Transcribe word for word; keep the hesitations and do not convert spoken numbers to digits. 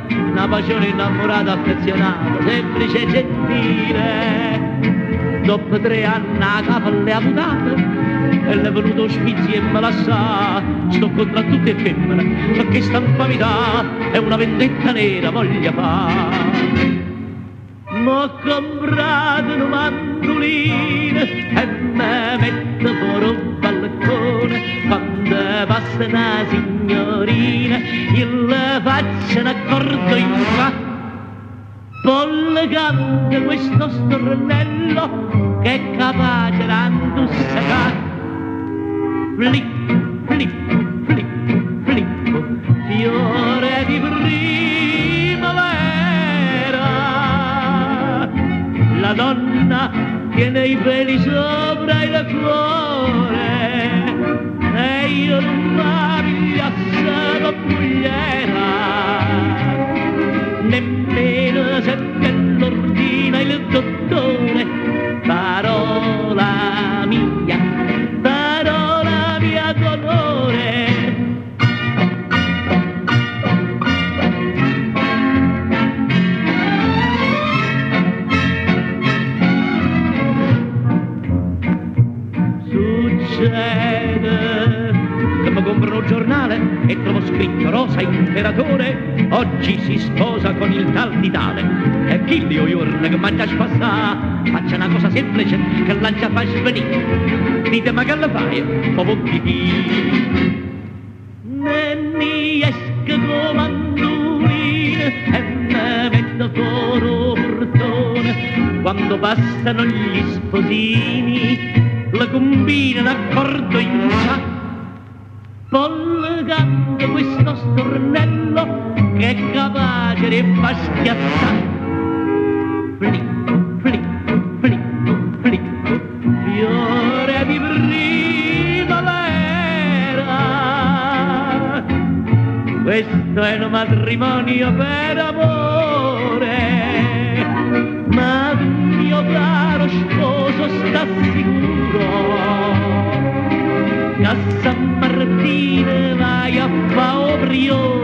una passione innamorata, affezionata, semplice e gentile. Dopo tre anni a capo le ha mutate e le è venuto sfizi e me la sa. Sto contro tutte le femmine perché sta infamità è una vendetta nera voglia fa. M'ho comprato un mandolino e me metto fuori un balcone. Quando passa una signorina io le faccio un accordo in fa. Poi canta questo stornello che è capace d'andussacare. Flicco, flicco, flicco, flicco, fiore di primavera. La donna tiene i peli sopra il cuore e io non m'arriasso la pugliera. Nemmeno se che l'ordina il dottore. Parola mia, parola mia d'onore. Succede che mi compro un giornale e trovo scritto Rosa imperatore oggi si sposa con il tal di tale. E chi li giorni che mangia spassà faccia una cosa semplice che lancia fa svenire. Dite ma che la fai? Povo pipì. Ne mi esco come andurino e me metto fuori un portone. Quando passano gli sposini la combinano accordo in fa. Poi canta questo stornello che è capace di far schiattare. Flicco, flicco, flicco, flicco, fiore di primavera. Questo è un matrimonio per amore, ma il mio caro sposo sta sicuro che a San Martino vai a fa o priore.